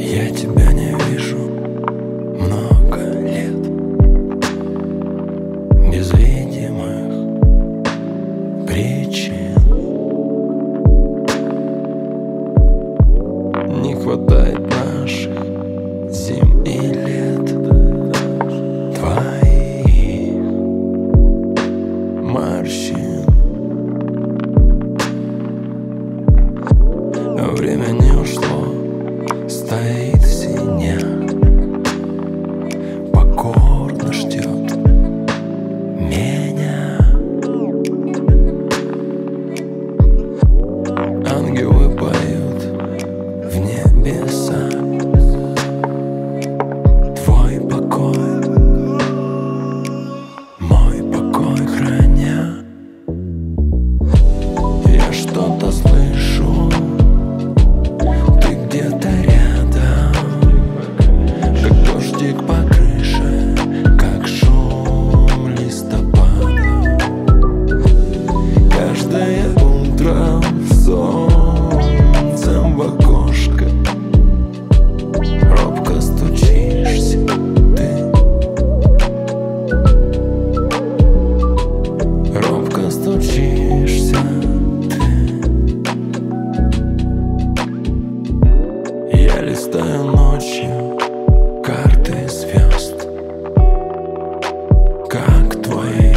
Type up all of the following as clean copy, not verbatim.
Я тебя не вижу много лет, без видимых причин. Не хватает наших зим и лет, твоих морщин. Время не ушло, стоит в синях, покорно ждет меня. Ангелы поют в небеса твой покой, мой покой храня. Я что-то слышу, ты где-то рядом, как дождик по крыше, как шум листопада. Каждое утро солнцем в окошко робко стучишься ты, робко стучишься ты. Я листаю ночью карты звезд, как твои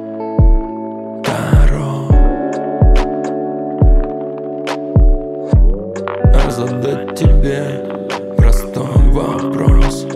таро, а задать тебе простой вопрос: